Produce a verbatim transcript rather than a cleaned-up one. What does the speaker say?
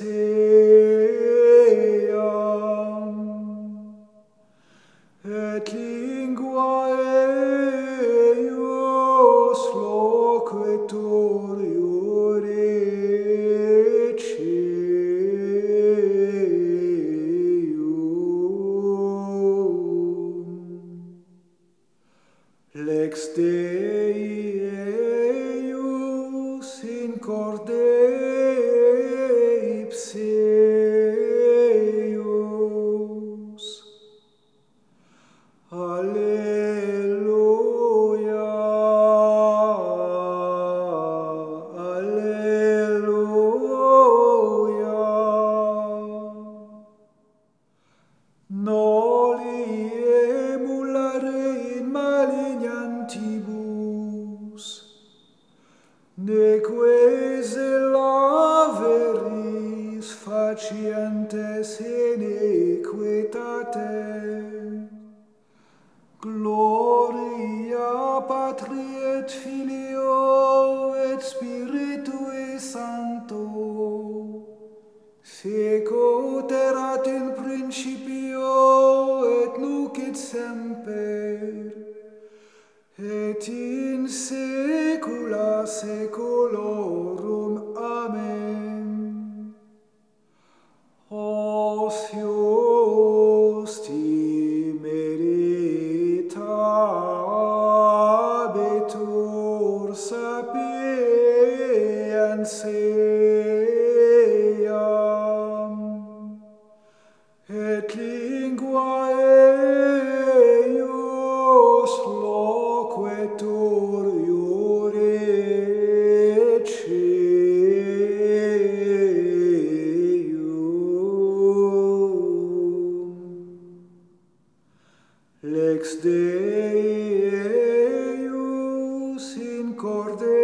eam, et lingua eius loquetur iure Lex Dei eius in corde ipseus. Alleluia, Alleluia. Noli emulare in malignantibus, neque laveris facientes iniquitate. Gloria Patri et Filio et Spiritui Sancto, sic ut erat in principio et nunc et semper, et in saecula saeculorum. Amen. Osius ti meritabitur sapientiam, et lingua eius loquetur iure Lex Dei eius in corde